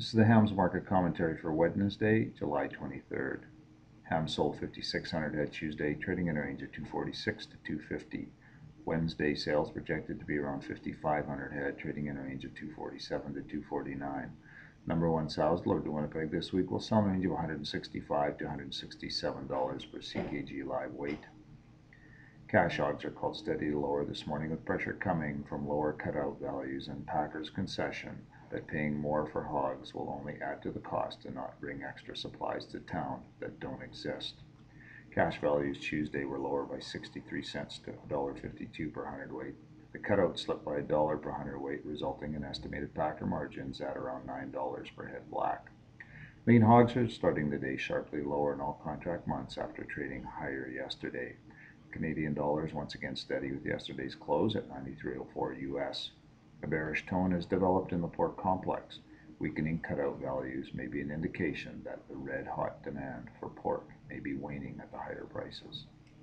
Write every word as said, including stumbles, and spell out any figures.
This is the hams market commentary for Wednesday, July twenty-third. Hams sold fifty-six hundred head Tuesday, trading in a range of two forty-six to two fifty. Wednesday sales projected to be around fifty-five hundred head, trading in a range of two forty-seven to two forty-nine. Number one sows delivered to Winnipeg this week will sell in a range of one hundred sixty-five to one hundred sixty-seven dollars per C K G live weight. Cash hogs are called steady to lower this morning, with pressure coming from lower cutout values and packers' concession that paying more for hogs will only add to the cost and not bring extra supplies to town that don't exist. Cash values Tuesday were lower by sixty-three cents to one dollar fifty-two per hundredweight. The cutout slipped by a dollar per hundredweight, resulting in estimated packer margins at around nine dollars per head black. Lean hogs are starting the day sharply lower in all contract months after trading higher yesterday. Canadian dollar is once again steady with yesterday's close at ninety-three oh four U S. A bearish tone has developed in the pork complex. Weakening cutout values may be an indication that the red-hot demand for pork may be waning at the higher prices.